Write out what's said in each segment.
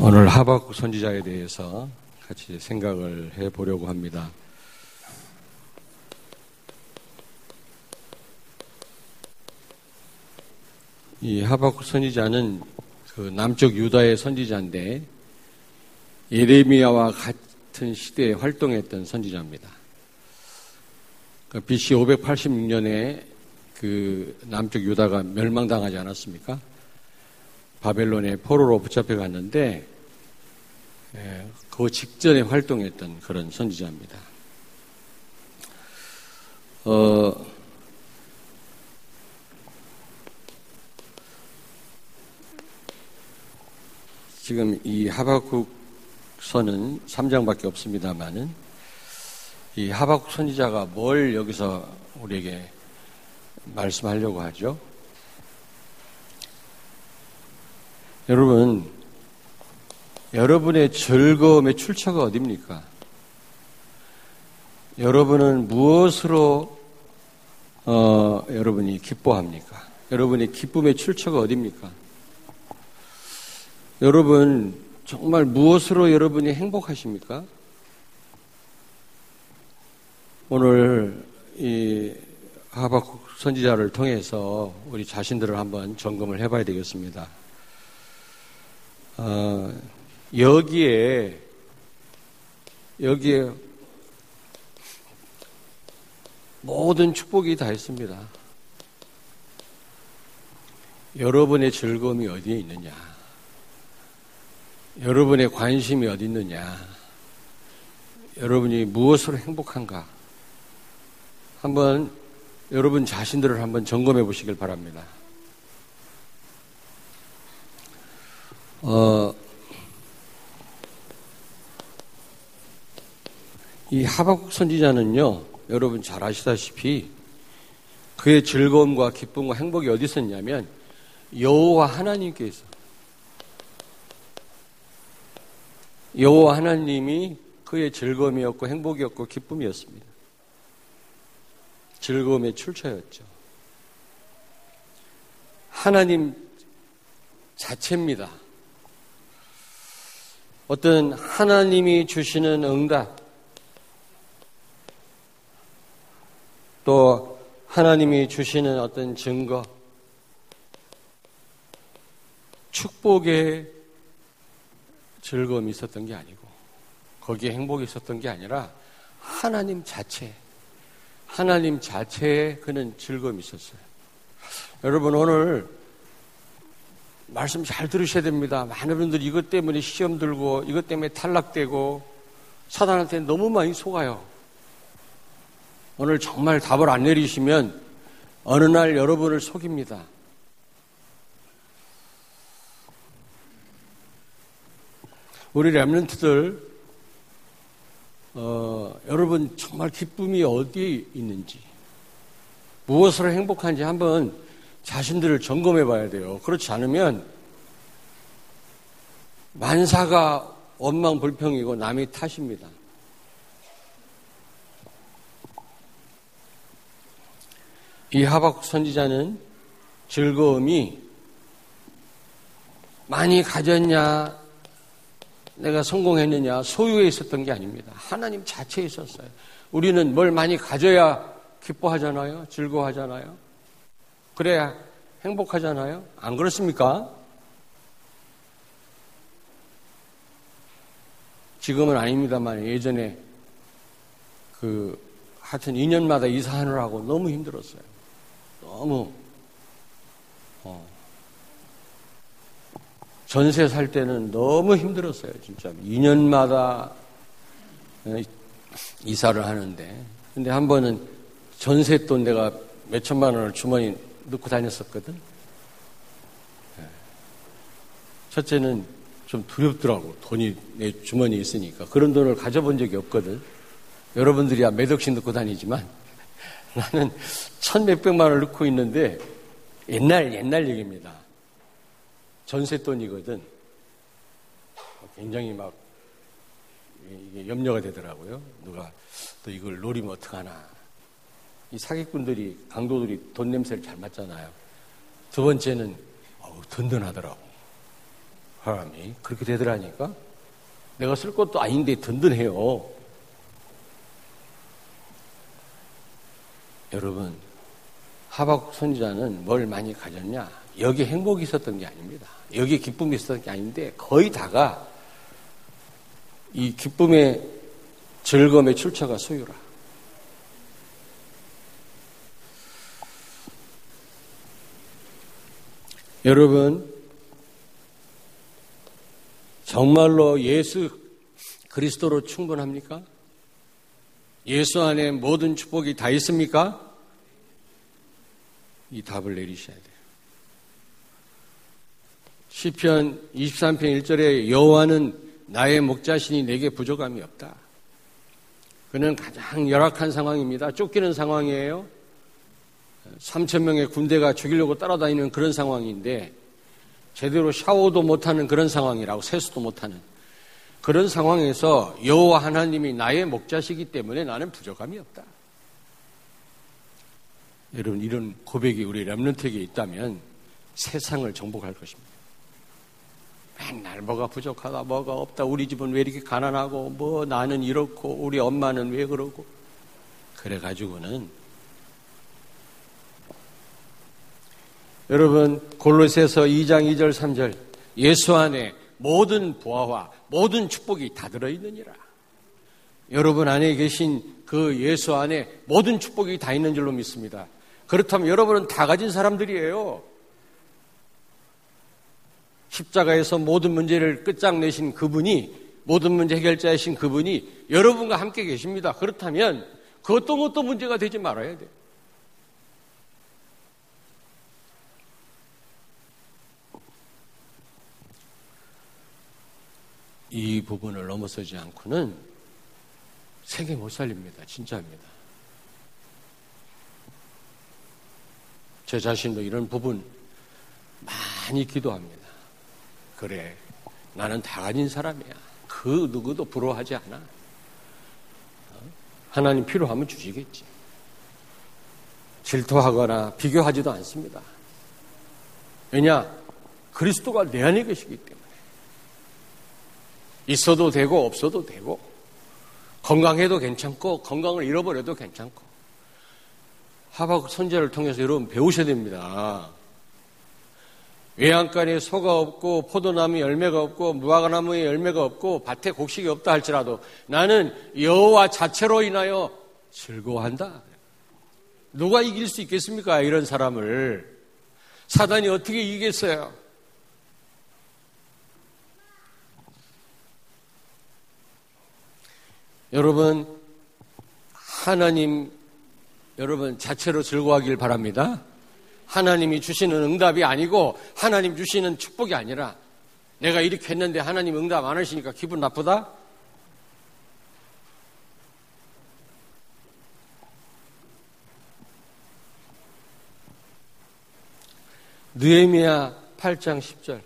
오늘 하박국 선지자에 대해서 같이 생각을 해보려고 합니다. 이 하박국 선지자는 그 남쪽 유다의 선지자인데 예레미야와 같은 시대에 활동했던 선지자입니다. BC 586년에 그 남쪽 유다가 멸망당하지 않았습니까? 바벨론의 포로로 붙잡혀 갔는데 그 직전에 활동했던 그런 선지자입니다. 지금 이 하박국서는 3장밖에 없습니다만은 이 하박국 선지자가 뭘 여기서 우리에게 말씀하려고 하죠? 여러분, 여러분의 즐거움의 출처가 어디입니까? 여러분은 무엇으로 여러분이 기뻐합니까? 여러분의 기쁨의 출처가 어디입니까? 여러분 정말 무엇으로 여러분이 행복하십니까? 오늘 이 하박국 선지자를 통해서 우리 자신들을 한번 점검을 해봐야 되겠습니다. 여기에 모든 축복이 다 있습니다. 여러분의 즐거움이 어디에 있느냐? 여러분의 관심이 어디 있느냐? 여러분이 무엇으로 행복한가? 한번 여러분 자신들을 한번 점검해 보시길 바랍니다. 이 하박국 선지자는요, 여러분 잘 아시다시피 그의 즐거움과 기쁨과 행복이 어디 있었냐면 여호와 하나님께서, 여호와 하나님이 그의 즐거움이었고 행복이었고 기쁨이었습니다. 즐거움의 출처였죠. 하나님 자체입니다. 어떤 하나님이 주시는 응답, 또 하나님이 주시는 어떤 증거, 축복의 즐거움이 있었던 게 아니고 거기에 행복이 있었던 게 아니라 하나님 자체에 그는 즐거움이 있었어요. 여러분 오늘 말씀 잘 들으셔야 됩니다. 많은 분들이 이것 때문에 시험 들고 이것 때문에 탈락되고 사단한테 너무 많이 속아요. 오늘 정말 답을 안 내리시면 어느 날 여러분을 속입니다. 우리 렘넌트들 여러분 정말 기쁨이 어디에 있는지, 무엇으로 행복한지 한번 자신들을 점검해 봐야 돼요. 그렇지 않으면 만사가 원망불평이고 남의 탓입니다. 이 하박국 선지자는 즐거움이 많이 가졌냐, 내가 성공했느냐, 소유에 있었던 게 아닙니다. 하나님 자체에 있었어요. 우리는 뭘 많이 가져야 기뻐하잖아요. 즐거워하잖아요. 그래야 행복하잖아요. 안 그렇습니까? 지금은 아닙니다만 예전에 하여튼 2년마다 이사하느라고 너무 힘들었어요. 너무 전세 살 때는 너무 힘들었어요. 진짜 2년마다 이사를 하는데, 근데 한 번은 전세돈 내가 몇 천만 원을 주머니 넣고 다녔었거든. 첫째는 좀 두렵더라고. 돈이 내 주머니에 있으니까. 그런 돈을 가져본 적이 없거든. 여러분들이야 몇 억씩 넣고 다니지만 나는 1,몇백만 원을 넣고 있는데 옛날 얘기입니다. 전세돈이거든. 굉장히 막 이게 염려가 되더라고요. 누가 또 이걸 노리면 어떡하나. 이 사기꾼들이, 강도들이 돈 냄새를 잘 맡잖아요. 두 번째는 든든하더라고. 사람이 그렇게 되더라니까. 내가 쓸 것도 아닌데 든든해요. 여러분, 하박국 선지자는 뭘 많이 가졌냐? 여기 행복이 있었던 게 아닙니다. 여기 기쁨이 있었던 게 아닌데 거의 다가 이 기쁨의 즐거움의 출처가 소유라. 여러분, 정말로 예수 그리스도로 충분합니까? 예수 안에 모든 축복이 다 있습니까? 이 답을 내리셔야 돼요. 시편 23편 1절에 여호와는 나의 목자시니 내게 부족함이 없다. 그는 가장 열악한 상황입니다. 쫓기는 상황이에요. 3,000명의 군대가 죽이려고 따라다니는 그런 상황인데 제대로 샤워도 못하는 그런 상황이라고, 세수도 못하는 그런 상황에서 여호와 하나님이 나의 목자시기 때문에 나는 부족함이 없다. 여러분, 이런 고백이 우리 렘넌트에게 있다면 세상을 정복할 것입니다. 맨날 뭐가 부족하다, 뭐가 없다, 우리 집은 왜 이렇게 가난하고, 뭐 나는 이렇고, 우리 엄마는 왜 그러고, 그래가지고는 여러분, 골로새서 2장 2절 3절 예수 안에 모든 보화와 모든 축복이 다 들어있느니라. 여러분 안에 계신 그 예수 안에 모든 축복이 다 있는 줄로 믿습니다. 그렇다면 여러분은 다 가진 사람들이에요. 십자가에서 모든 문제를 끝장내신 그분이, 모든 문제 해결자이신 그분이 여러분과 함께 계십니다. 그렇다면 그 어떤 것도 문제가 되지 말아야 돼요. 이 부분을 넘어서지 않고는 세계 못 살립니다. 진짜입니다. 제 자신도 이런 부분 많이 기도합니다. 그래, 나는 다 가진 사람이야. 그 누구도 부러워하지 않아. 하나님 필요하면 주시겠지. 질투하거나 비교하지도 않습니다. 왜냐? 그리스도가 내 안에 계시기 때문에. 있어도 되고 없어도 되고, 건강해도 괜찮고 건강을 잃어버려도 괜찮고. 하박국 선지자를 통해서 여러분 배우셔야 됩니다. 외양간에 소가 없고 포도나무에 열매가 없고 무화과나무에 열매가 없고 밭에 곡식이 없다 할지라도 나는 여호와 자체로 인하여 즐거워한다. 누가 이길 수 있겠습니까? 이런 사람을 사단이 어떻게 이기겠어요? 여러분, 하나님 여러분 자체로 즐거워하길 바랍니다. 하나님이 주시는 응답이 아니고 하나님 주시는 축복이 아니라 내가 이렇게 했는데 하나님 응답 안 하시니까 기분 나쁘다? 느헤미야 8장 10절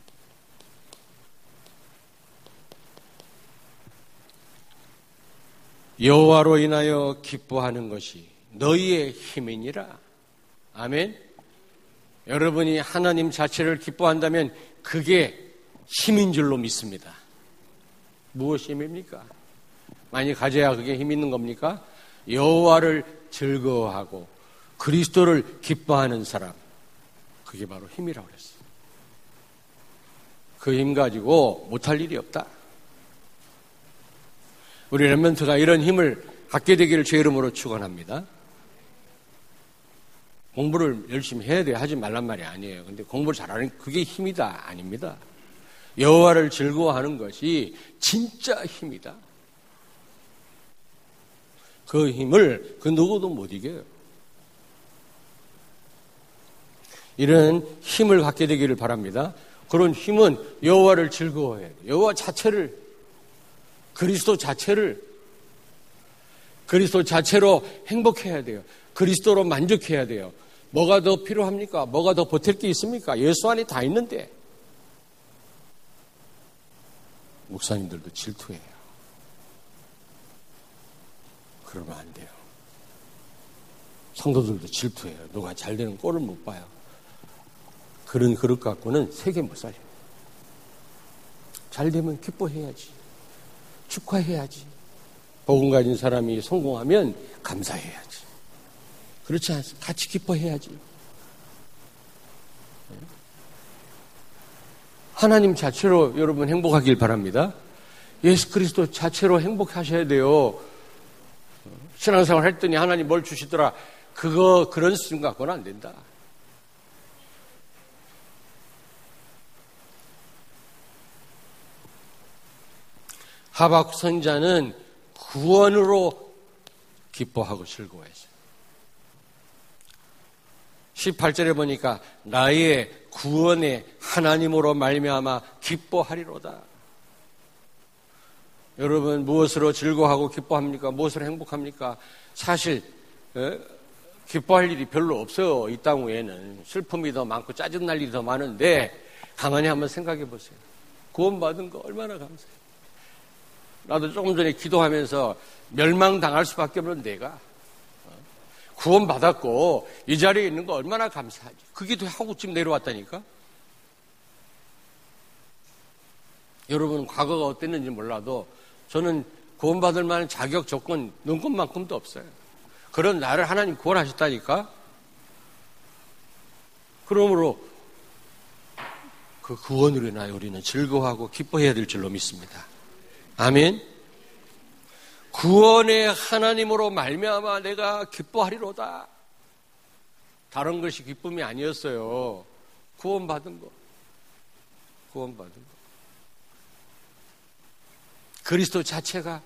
여호와로 인하여 기뻐하는 것이 너희의 힘이니라. 아멘. 여러분이 하나님 자체를 기뻐한다면 그게 힘인 줄로 믿습니다. 무엇이 힘입니까? 많이 가져야 그게 힘 있는 겁니까? 여호와를 즐거워하고 그리스도를 기뻐하는 사람, 그게 바로 힘이라고 그랬어요. 그 힘 가지고 못할 일이 없다. 우리 렘넌트가 이런 힘을 갖게 되기를 주의 이름으로 축원합니다. 공부를 열심히 해야 돼요. 하지 말란 말이 아니에요. 근데 공부를 잘하는 그게 힘이다? 아닙니다. 여호와를 즐거워하는 것이 진짜 힘이다. 그 힘을 그 누구도 못 이겨요. 이런 힘을 갖게 되기를 바랍니다. 그런 힘은 여호와를 즐거워해야 돼요. 여호와 자체를, 그리스도 자체로 행복해야 돼요. 그리스도로 만족해야 돼요. 뭐가 더 필요합니까? 뭐가 더 보탤 게 있습니까? 예수 안에 다 있는데. 목사님들도 질투해요. 그러면 안 돼요. 성도들도 질투해요. 누가 잘 되는 꼴을 못 봐요. 그런 그릇 갖고는 세계 못 살려요. 잘 되면 기뻐해야지. 축하해야지. 복음 가진 사람이 성공하면 감사해야지. 그렇지 않습니까? 같이 기뻐해야지. 하나님 자체로 여러분 행복하길 바랍니다. 예수 그리스도 자체로 행복하셔야 돼요. 신앙생활 했더니 하나님 뭘 주시더라. 그런 수준 갖고는 안 된다. 하박국 선지자는 구원으로 기뻐하고 즐거워했어요. 18절에 보니까 나의 구원의 하나님으로 말미암아 기뻐하리로다. 여러분 무엇으로 즐거워하고 기뻐합니까? 무엇으로 행복합니까? 사실 기뻐할 일이 별로 없어요. 이 땅 위에는 슬픔이 더 많고 짜증날 일이 더 많은데 가만히 한번 생각해 보세요. 구원받은 거 얼마나 감사해요. 나도 조금 전에 기도하면서 멸망당할 수밖에 없는 내가 구원받았고 이 자리에 있는 거 얼마나 감사하지. 그 기도하고 지금 내려왔다니까. 여러분 과거가 어땠는지 몰라도 저는 구원받을 만한 자격 조건 눈꽃만큼도 없어요. 그런 나를 하나님 구원하셨다니까. 그러므로 그 구원으로 인하여 우리는 즐거워하고 기뻐해야 될 줄로 믿습니다. 아멘. 구원의 하나님으로 말미암아 내가 기뻐하리로다. 다른 것이 기쁨이 아니었어요. 구원받은 거. 구원받은 거. 그리스도 자체가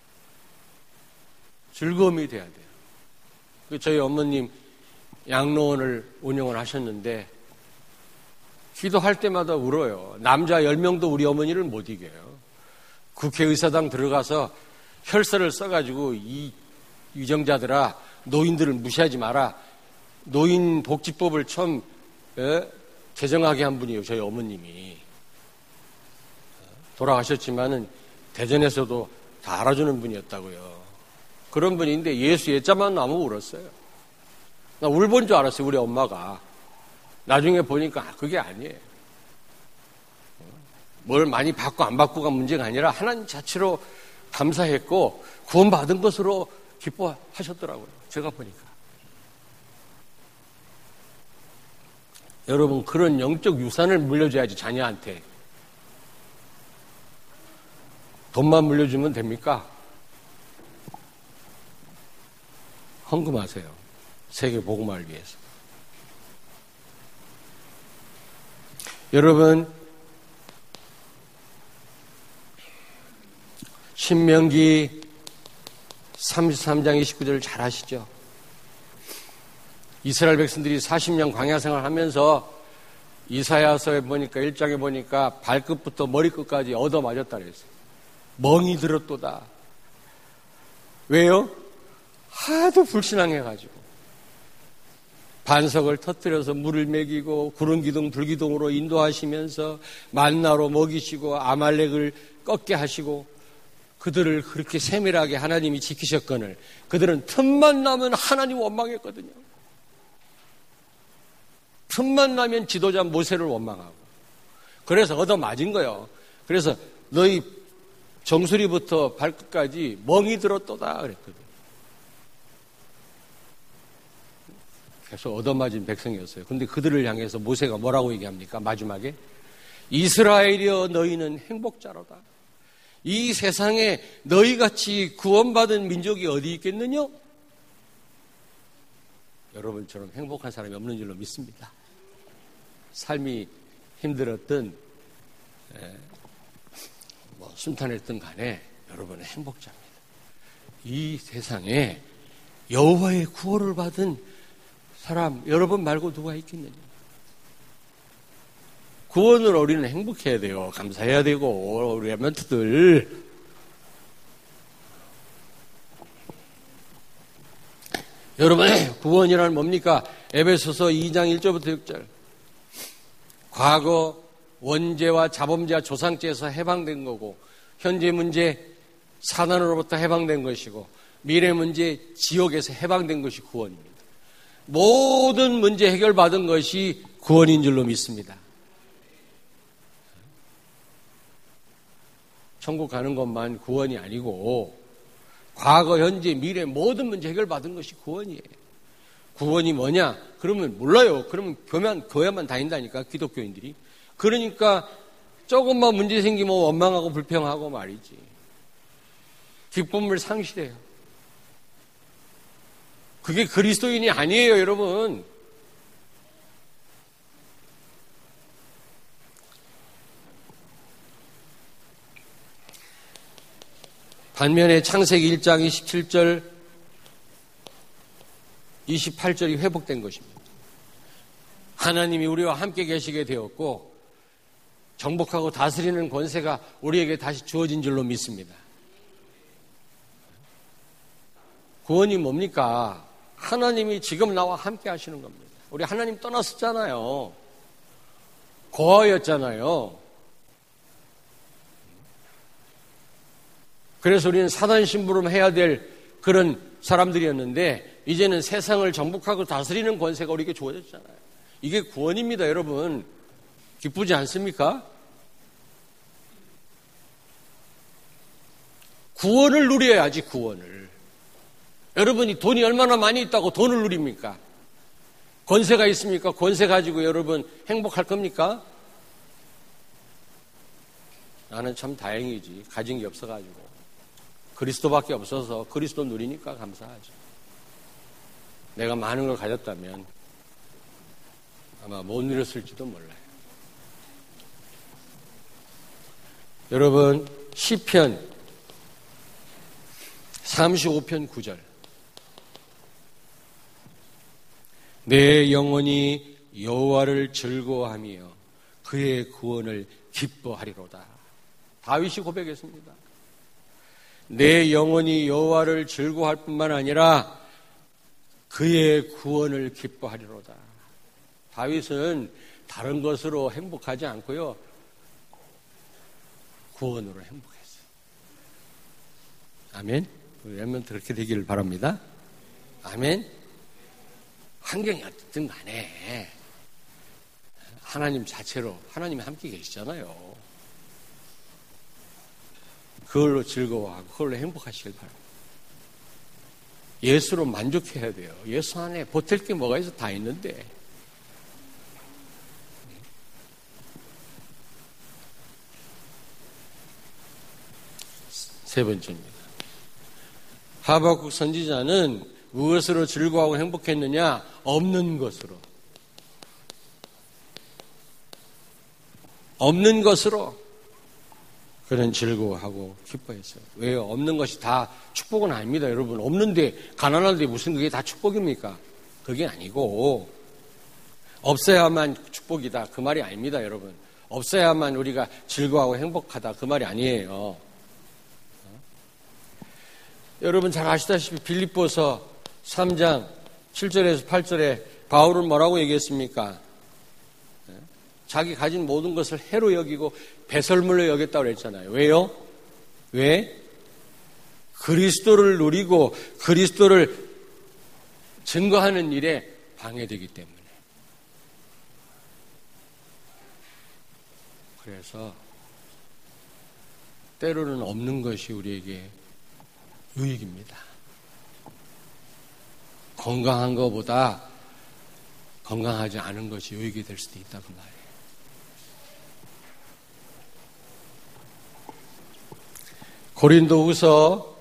즐거움이 돼야 돼요. 저희 어머님 양로원을 운영을 하셨는데 기도할 때마다 울어요. 남자 10명도 우리 어머니를 못 이겨요. 국회의사당 들어가서 혈서를 써가지고 이 유정자들아 노인들을 무시하지 마라. 노인복지법을 처음 제정하게 한 분이에요. 저희 어머님이. 돌아가셨지만은 대전에서도 다 알아주는 분이었다고요. 그런 분인데 예수 예자만 나무 울었어요. 나 울본 줄 알았어요. 우리 엄마가. 나중에 보니까 그게 아니에요. 뭘 많이 받고 안 받고가 문제가 아니라 하나님 자체로 감사했고 구원받은 것으로 기뻐하셨더라고요. 제가 보니까. 여러분 그런 영적 유산을 물려줘야지 자녀한테. 돈만 물려주면 됩니까? 헌금하세요. 세계 복음화를 위해서. 여러분 신명기 33장 29절을 잘 아시죠? 이스라엘 백성들이 40년 광야생활을 하면서 이사야서에 보니까 1장에 보니까 발끝부터 머리끝까지 얻어맞았다 그랬어요. 멍이 들었도다. 왜요? 하도 불신앙해가지고 반석을 터뜨려서 물을 먹이고 구름기둥 불기둥으로 인도하시면서 만나로 먹이시고 아말렉을 꺾게 하시고 그들을 그렇게 세밀하게 하나님이 지키셨거늘 그들은 틈만 나면 하나님 원망했거든요. 틈만 나면 지도자 모세를 원망하고 그래서 얻어맞은 거예요. 그래서 너희 정수리부터 발끝까지 멍이 들었도다 그랬거든요. 계속 얻어맞은 백성이었어요. 그런데 그들을 향해서 모세가 뭐라고 얘기합니까? 마지막에 이스라엘이여 너희는 행복자로다. 이 세상에 너희같이 구원받은 민족이 어디 있겠느냐? 여러분처럼 행복한 사람이 없는 줄로 믿습니다. 삶이 힘들었든 순탄했든 간에 여러분은 행복자입니다. 이 세상에 여호와의 구원을 받은 사람 여러분 말고 누가 있겠느냐? 구원으로 우리는 행복해야 돼요. 감사해야 되고 우리 랩런트들 여러분 구원이란 뭡니까? 에베소서 2장 1절부터 6절 과거 원죄와 자범죄와 조상죄에서 해방된 거고 현재 문제 사단으로부터 해방된 것이고 미래 문제 지옥에서 해방된 것이 구원입니다. 모든 문제 해결받은 것이 구원인 줄로 믿습니다. 천국 가는 것만 구원이 아니고 과거, 현재, 미래 모든 문제 해결받은 것이 구원이에요. 구원이 뭐냐? 그러면 몰라요. 그러면 교회만 다닌다니까, 기독교인들이. 그러니까 조금만 문제 생기면 원망하고 불평하고 말이지. 기쁨을 상실해요. 그게 그리스도인이 아니에요, 여러분. 반면에 창세기 1장 27절, 28절이 회복된 것입니다. 하나님이 우리와 함께 계시게 되었고 정복하고 다스리는 권세가 우리에게 다시 주어진 줄로 믿습니다. 구원이 뭡니까? 하나님이 지금 나와 함께 하시는 겁니다. 우리 하나님 떠났었잖아요. 고아였잖아요. 그래서 우리는 사단 심부름 해야 될 그런 사람들이었는데 이제는 세상을 정복하고 다스리는 권세가 우리에게 주어졌잖아요. 이게 구원입니다, 여러분. 기쁘지 않습니까? 구원을 누려야지, 구원을. 여러분이 돈이 얼마나 많이 있다고 돈을 누립니까? 권세가 있습니까? 권세 가지고 여러분 행복할 겁니까? 나는 참 다행이지. 가진 게 없어가지고. 그리스도밖에 없어서 그리스도 누리니까 감사하죠. 내가 많은 걸 가졌다면 아마 못 누렸을지도 몰라요. 여러분, 시편 35편 9절. 내 영혼이 여호와를 즐거워하며 그의 구원을 기뻐하리로다. 다윗이 고백했습니다. 내 영혼이 여호와를 즐거워할 뿐만 아니라 그의 구원을 기뻐하리로다. 다윗은 다른 것으로 행복하지 않고요, 구원으로 행복했어요. 아멘. 우리 여러분 그렇게 되기를 바랍니다. 아멘. 환경이 어떻든 간에 하나님 자체로 하나님이 함께 계시잖아요. 그걸로 즐거워하고 그걸로 행복하시길 바랍니다. 예수로 만족해야 돼요. 예수 안에 보탤 게 뭐가 있어? 다 있는데. 세 번째입니다. 하박국 선지자는 무엇으로 즐거워하고 행복했느냐? 없는 것으로. 없는 것으로 그는 즐거워하고 기뻐했어요. 왜요? 없는 것이 다 축복은 아닙니다, 여러분. 없는데, 가난한데 무슨 그게 다 축복입니까? 그게 아니고, 없어야만 축복이다. 그 말이 아닙니다, 여러분. 없어야만 우리가 즐거워하고 행복하다. 그 말이 아니에요. 여러분 잘 아시다시피 빌립보서 3장 7절에서 8절에 바울은 뭐라고 얘기했습니까? 자기 가진 모든 것을 해로 여기고 배설물로 여겼다고 그랬잖아요. 왜요? 왜? 그리스도를 누리고 그리스도를 증거하는 일에 방해되기 때문에. 그래서 때로는 없는 것이 우리에게 유익입니다. 건강한 것보다 건강하지 않은 것이 유익이 될 수도 있다, 그 말이에요. 고린도후서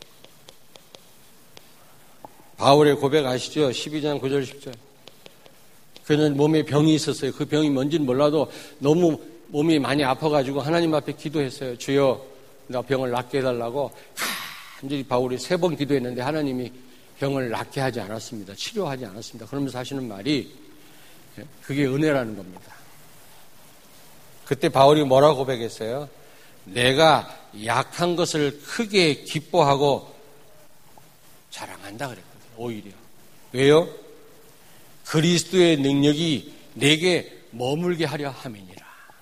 바울의 고백 아시죠? 12장 9절 10절. 그는 몸에 병이 있었어요. 그 병이 뭔지는 몰라도 너무 몸이 많이 아파가지고 하나님 앞에 기도했어요. 주여, 나 병을 낫게 해달라고 간절히 바울이 3번 기도했는데 하나님이 병을 낫게 하지 않았습니다. 치료하지 않았습니다. 그러면서 하시는 말이 그게 은혜라는 겁니다. 그때 바울이 뭐라고 고백했어요? 내가 약한 것을 크게 기뻐하고 자랑한다 그랬거든요. 오히려. 왜요? 그리스도의 능력이 내게 머물게 하려 함이니라.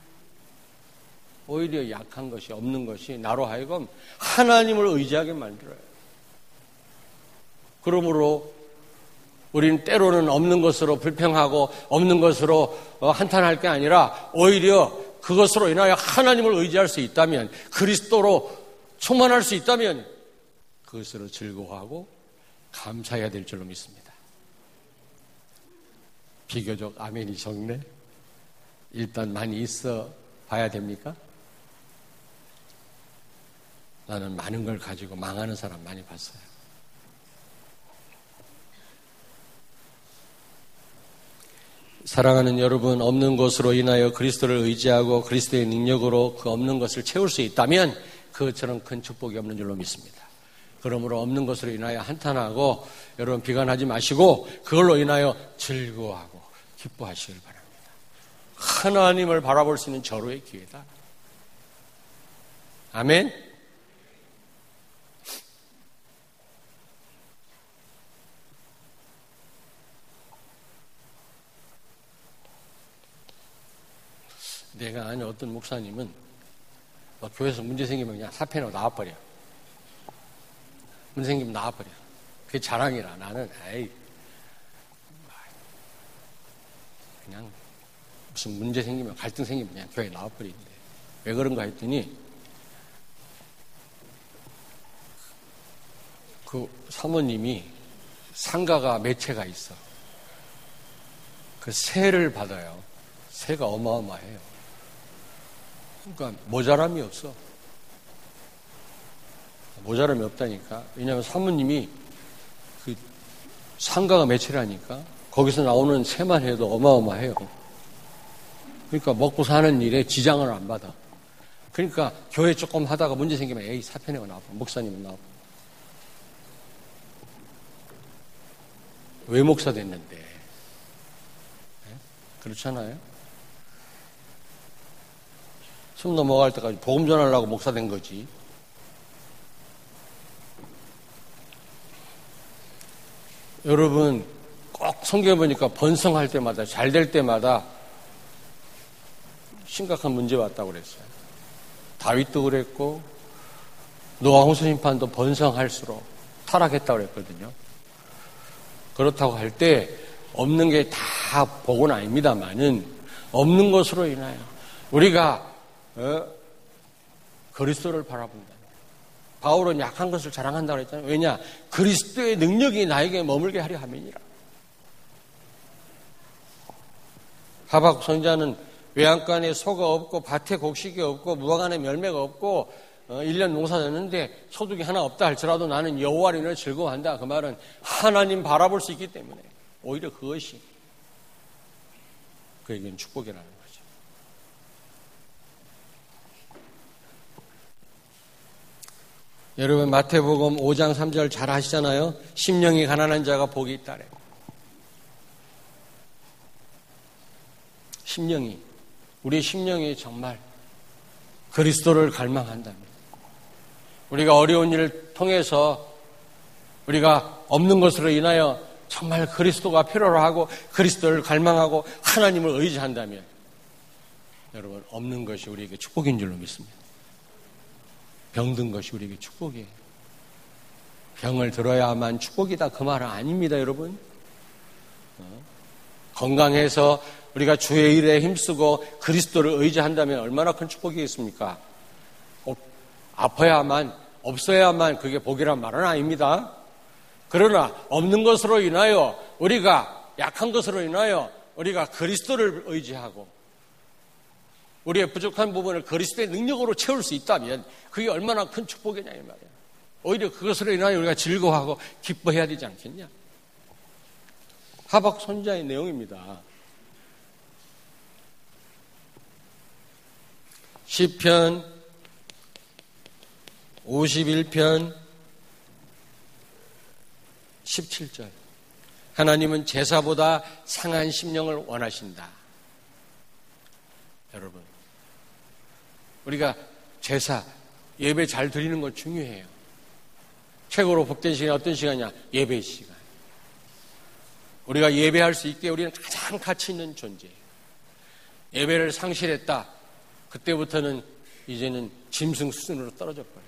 오히려 약한 것이, 없는 것이 나로 하여금 하나님을 의지하게 만들어요. 그러므로 우리는 때로는 없는 것으로 불평하고 없는 것으로 한탄할 게 아니라 오히려 그것으로 인하여 하나님을 의지할 수 있다면, 그리스도로 충만할 수 있다면 그것으로 즐거워하고 감사해야 될 줄로 믿습니다. 비교적 아멘이 적네. 일단 많이 있어 봐야 됩니까? 나는 많은 걸 가지고 망하는 사람 많이 봤어요. 사랑하는 여러분, 없는 것으로 인하여 그리스도를 의지하고 그리스도의 능력으로 그 없는 것을 채울 수 있다면 그것처럼 큰 축복이 없는 줄로 믿습니다. 그러므로 없는 것으로 인하여 한탄하고 여러분 비관하지 마시고 그걸로 인하여 즐거워하고 기뻐하시길 바랍니다. 하나님을 바라볼 수 있는 절호의 기회다. 아멘. 내가 아는 어떤 목사님은 교회에서 문제 생기면 그냥 사표내고 나와버려. 문제 생기면 나와버려. 그게 자랑이라. 나는 그냥 무슨 문제 생기면 갈등 생기면 그냥 교회에 나와버리는데 왜 그런가 했더니 그 사모님이 상가가 몇 채가 있어. 그 세를 받아요. 세가 어마어마해요. 그러니까 모자람이 없어. 모자람이 없다니까. 왜냐하면 사모님이 그 상가가 몇 채라니까. 거기서 나오는 세만 해도 어마어마해요. 그러니까 먹고 사는 일에 지장을 안 받아. 그러니까 교회 조금 하다가 문제 생기면 사표내고 나와. 목사님은 나와. 왜 목사 됐는데? 그렇잖아요? 숨 넘어갈 때까지 복음 전하려고 목사 된 거지. 여러분 꼭 성경에 보니까 번성할 때마다 잘 될 때마다 심각한 문제 왔다고 그랬어요. 다윗도 그랬고 노아 홍수 심판도 번성할수록 타락했다고 그랬거든요. 그렇다고 할 때 없는 게 다 복은 아닙니다만은 없는 것으로 인하여 우리가 그리스도를 바라본다. 바울은 약한 것을 자랑한다고 했잖아요. 왜냐? 그리스도의 능력이 나에게 머물게 하려 함이니라. 하박국 선지자는 외양간에 소가 없고 밭에 곡식이 없고 무화과에 열매가 없고 1년 농사 졌는데 소득이 하나 없다 할지라도 나는 여호와를 인하여 즐거워한다. 그 말은 하나님 바라볼 수 있기 때문에 오히려 그것이 그에게는 축복이라는 거죠. 여러분 마태복음 5장 3절 잘 아시잖아요. 심령이 가난한 자가 복이 있다래. 심령이, 우리의 심령이 정말 그리스도를 갈망한다면, 우리가 어려운 일을 통해서 우리가 없는 것으로 인하여 정말 그리스도가 필요로 하고 그리스도를 갈망하고 하나님을 의지한다면 여러분 없는 것이 우리에게 축복인 줄로 믿습니다. 병든 것이 우리에게 축복이에요. 병을 들어야만 축복이다 그 말은 아닙니다, 여러분. 건강해서 우리가 주의 일에 힘쓰고 그리스도를 의지한다면 얼마나 큰 축복이겠습니까? 아파야만, 없어야만 그게 복이란 말은 아닙니다. 그러나 없는 것으로 인하여 우리가 약한 것으로 인하여 우리가 그리스도를 의지하고 우리의 부족한 부분을 그리스도의 능력으로 채울 수 있다면 그게 얼마나 큰 축복이냐 이 말이야. 오히려 그것으로 인하여 우리가 즐거워하고 기뻐해야 되지 않겠냐. 하박국 선지자의 내용입니다. 시편 51편 17절. 하나님은 제사보다 상한 심령을 원하신다. 여러분, 우리가 제사, 예배 잘 드리는 거 중요해요. 최고로 복된 시간이 어떤 시간이냐? 예배 시간. 우리가 예배할 수 있게 우리는 가장 가치 있는 존재예요. 예배를 상실했다. 그때부터는 이제는 짐승 수준으로 떨어져 버려요.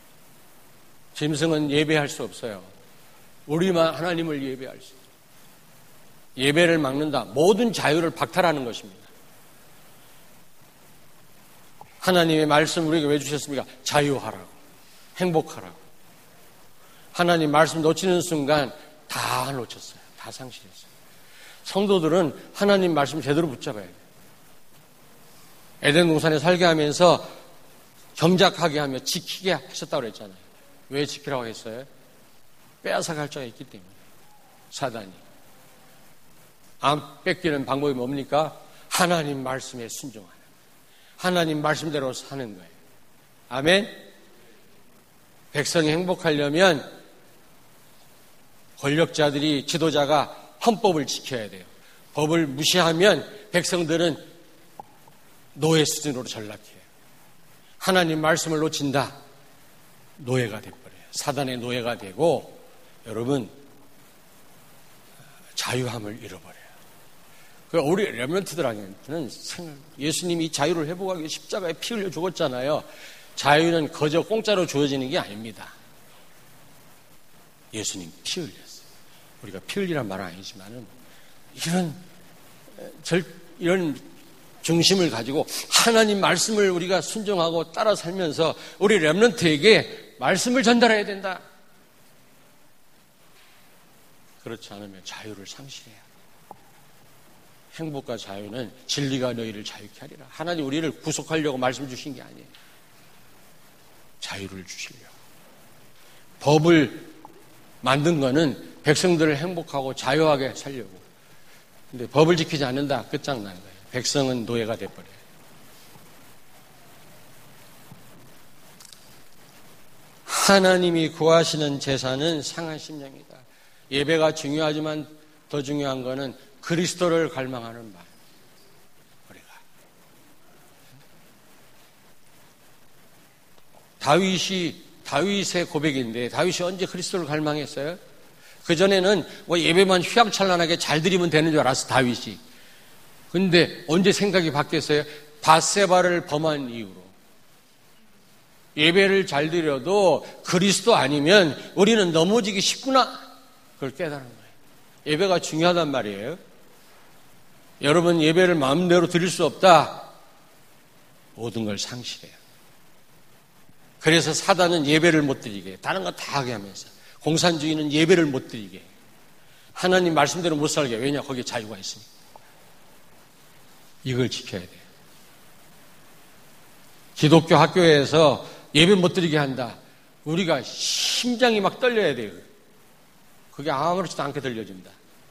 짐승은 예배할 수 없어요. 우리만 하나님을 예배할 수 있어요. 예배를 막는다. 모든 자유를 박탈하는 것입니다. 하나님의 말씀 우리에게 왜 주셨습니까? 자유하라고, 행복하라고. 하나님 말씀 놓치는 순간 다 놓쳤어요. 다 상실했어요. 성도들은 하나님 말씀 제대로 붙잡아야 돼요. 에덴 동산에 살게 하면서 경작하게 하며 지키게 하셨다고 그랬잖아요. 왜 지키라고 했어요? 빼앗아갈 자가 있기 때문에. 사단이. 안 뺏기는 방법이 뭡니까? 하나님 말씀에 순종하는, 하나님 말씀대로 사는 거예요. 아멘? 백성이 행복하려면 권력자들이, 지도자가 헌법을 지켜야 돼요. 법을 무시하면 백성들은 노예 수준으로 전락해요. 하나님 말씀을 놓친다, 노예가 돼버려요. 사단의 노예가 되고 여러분 자유함을 잃어버려요. 우리 렘넌트들한테는 예수님이 자유를 회복하기 위해 십자가에 피 흘려 죽었잖아요. 자유는 거저 공짜로 주어지는 게 아닙니다. 예수님 피 흘렸어요. 우리가 피 흘리란 말은 아니지만은 이런 중심을 가지고 하나님 말씀을 우리가 순종하고 따라 살면서 우리 렘넌트에게 말씀을 전달해야 된다. 그렇지 않으면 자유를 상실해요. 행복과 자유는 진리가 너희를 자유케 하리라. 하나님 우리를 구속하려고 말씀 주신 게 아니에요. 자유를 주시려고. 법을 만든 거는 백성들을 행복하고 자유하게 살려고. 근데 법을 지키지 않는다, 끝장난 거예요. 백성은 노예가 돼버려요. 하나님이 구하시는 제사는 상한 심령이다. 예배가 중요하지만 더 중요한 거는 그리스도를 갈망하는 마음. 우리가 다윗의 고백인데, 다윗이 언제 그리스도를 갈망했어요? 그전에는 예배만 휘황찬란하게 잘 드리면 되는 줄 알았어, 다윗이. 근데 언제 생각이 바뀌었어요? 밧세바를 범한 이후로. 예배를 잘 드려도 그리스도 아니면 우리는 넘어지기 쉽구나. 그걸 깨달은 거예요. 예배가 중요하단 말이에요. 여러분, 예배를 마음대로 드릴 수 없다. 모든 걸 상실해요. 그래서 사단은 예배를 못 드리게 해요. 다른 거 다 하게 하면서. 공산주의는 예배를 못 드리게 해요. 하나님 말씀대로 못 살게 해요. 왜냐? 거기에 자유가 있으니까. 이걸 지켜야 돼요. 기독교 학교에서 예배 못 드리게 한다. 우리가 심장이 막 떨려야 돼요. 그게 아무렇지도 않게 들려진다.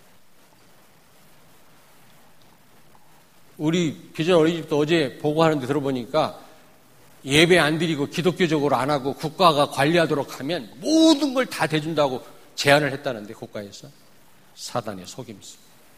우리 비전 어린이집도 어제 보고하는데 들어보니까 예배 안 드리고 기독교적으로 안 하고 국가가 관리하도록 하면 모든 걸 다 대준다고 제안을 했다는데, 국가에서. 사단의 속임수.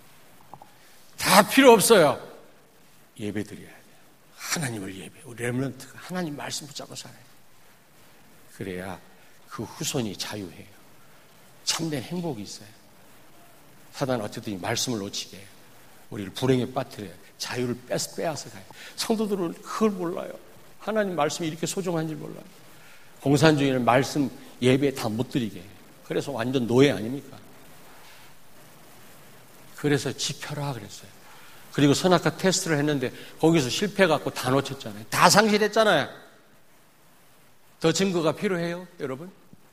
다 필요 없어요. 예배 드려야 돼요. 하나님을 예배. 우리 렘넌트가 하나님 말씀 붙잡고 살아요. 그래야 그 후손이 자유해요. 참된 행복이 있어요. 사단은 어쨌든 이 말씀을 놓치게 해요. 우리를 불행에 빠뜨려요. 자유를 빼앗아 가요. 성도들은 그걸 몰라요. 하나님 말씀이 이렇게 소중한 줄 몰라요. 공산주의는 말씀 예배 다 못 드리게 해요. 그래서 완전 노예 아닙니까? 그래서 지켜라 그랬어요. 그리고 선악과 테스트를 했는데 거기서 실패해갖고 다 놓쳤잖아요. 다 상실했잖아요. 더 증거가 필요해요, 여러분?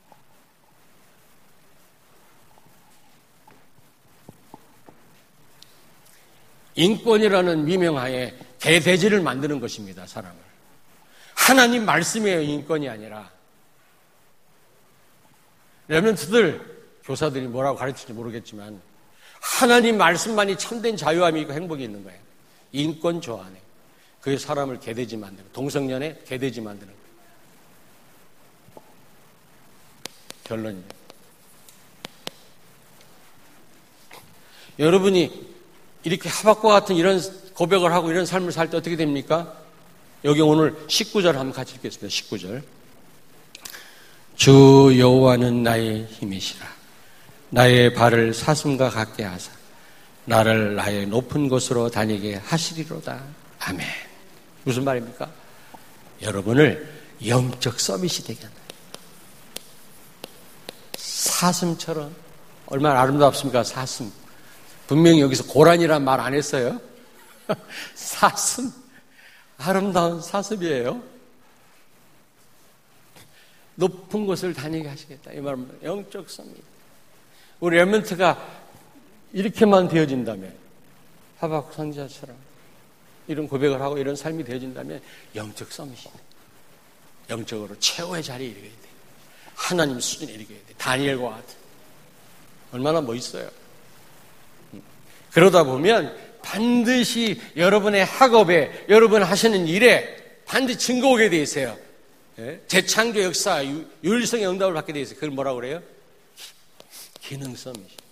인권이라는 미명하에 대대지를 만드는 것입니다, 사람을. 하나님 말씀이에요, 인권이 아니라. 렘넌트들, 교사들이 뭐라고 가르칠지 모르겠지만 하나님 말씀만이 참된 자유함이 있고 행복이 있는 거예요. 인권 조안에. 그게 사람을 개돼지 만드는, 동성연애 개돼지 만드는 거예요. 결론입니다. 여러분이 이렇게 하박과 같은 이런 고백을 하고 이런 삶을 살 때 어떻게 됩니까? 여기 오늘 19절 한번 같이 읽겠습니다. 19절. 주 여호와는 나의 힘이시라. 나의 발을 사슴과 같게 하사 나를 나의 높은 곳으로 다니게 하시리로다. 아멘. 무슨 말입니까? 여러분을 영적 서밋이 되게 한다. 사슴처럼. 얼마나 아름답습니까? 사슴. 분명히 여기서 고란이란 말 안 했어요. 사슴. 아름다운 사습이에요. 높은 곳을 다니게 하시겠다. 이 말은 영적 섭니다. 우리 렘넌트가 이렇게만 되어진다면, 하박국 선지자처럼 이런 고백을 하고 이런 삶이 되어진다면 영적 썸이시네. 영적으로 최고의 자리에 이르게 돼. 하나님 수준에 이르게 돼. 다니엘과 같은. 얼마나 멋있어요. 그러다 보면 반드시 여러분의 학업에, 여러분 하시는 일에 반드시 증거 오게 돼 있어요. 재창조 역사, 유일성의 응답을 받게 돼 있어요. 그걸 뭐라고 그래요? 기능성이죠.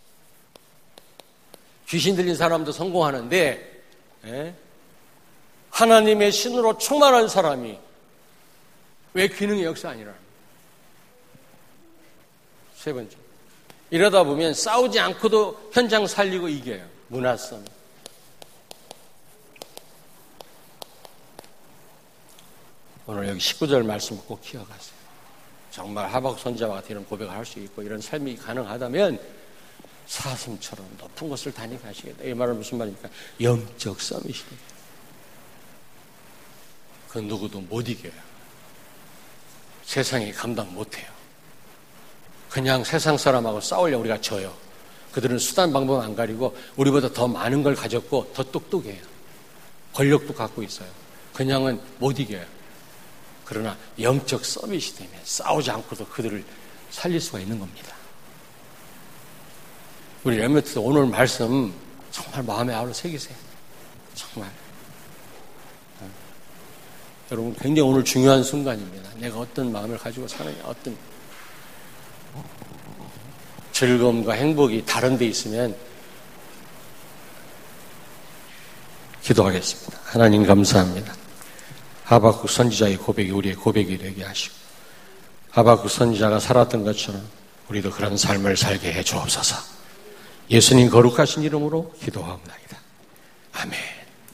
귀신 들린 사람도 성공하는데 하나님의 신으로 충만한 사람이 왜 기능의 역사 아니라? 세 번째, 이러다 보면 싸우지 않고도 현장 살리고 이겨요. 문화성. 오늘 여기 19절 말씀 꼭 기억하세요. 정말 하박국 선지자와 같은 이런 고백을 할 수 있고 이런 삶이 가능하다면 사슴처럼 높은 곳을 다니게 하시겠다. 이 말은 무슨 말입니까? 영적 썸이시다. 그 누구도 못 이겨요. 세상이 감당 못해요. 그냥 세상 사람하고 싸우려고 우리가 져요. 그들은 수단 방법 안 가리고 우리보다 더 많은 걸 가졌고 더 똑똑해요. 권력도 갖고 있어요. 그냥은 못 이겨요. 그러나 영적 썸이시 되면 싸우지 않고도 그들을 살릴 수가 있는 겁니다. 우리 렘넌트 오늘 말씀 정말 마음에 아우러 새기세요. 정말. 여러분 굉장히 오늘 중요한 순간입니다. 내가 어떤 마음을 가지고 사느냐, 어떤 즐거움과 행복이 다른 데 있으면 기도하겠습니다. 하나님 감사합니다. 하박국 선지자의 고백이 우리의 고백이 되게 하시고 하박국 선지자가 살았던 것처럼 우리도 그런 삶을 살게 해 주옵소서. 예수님 거룩하신 이름으로 기도하옵나이다. 아멘.